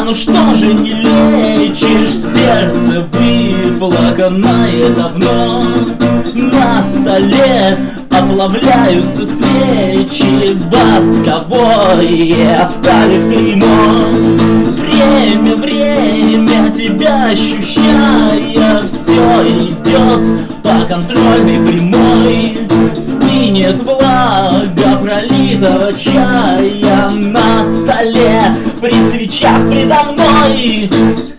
ну что же не лечишь? Сердце выплаканное давно. На столе оплавляются свечи восковое, оставив клеймо. Время, время, тебя ощущая, все идет по контрольной прямой. Стынет влага пролитого чая на столе при свечах предо мной.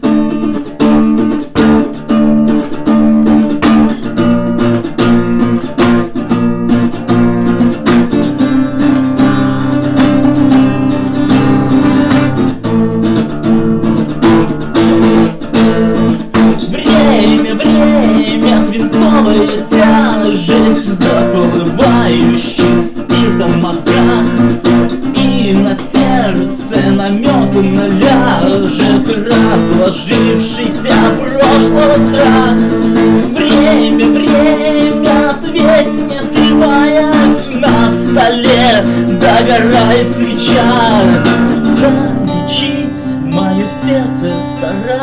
Свинцовая тяжесть в заплывающих спиртом мозгах, и на сердце наметанно ляжет разложившийся прошлого страх. Время, время, ответь мне, сливаясь, на столе догорает свеча. Залечить мое сердце,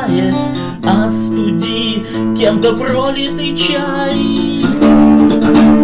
стараясь, остуди кем-то пролитый чай.